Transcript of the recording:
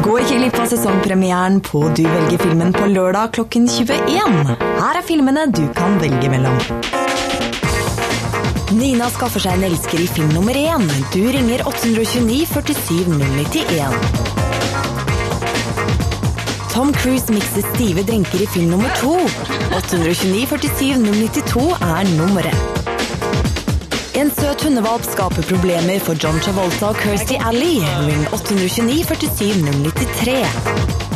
Gå ikke glipp av sesongpremieren på Du velger filmen på lørdag klokken 21. Her filmene du kan velge mellom. Nina skaffer seg en elsker i film nummer 1. Du ringer 829 47 091. Tom Cruise mikser stive drinker i film nummer 2. 829 47 092 nummeret. En søt hundevalp skaper problemer for John Travolta og Kirstie Alley. Ring 829 47 093.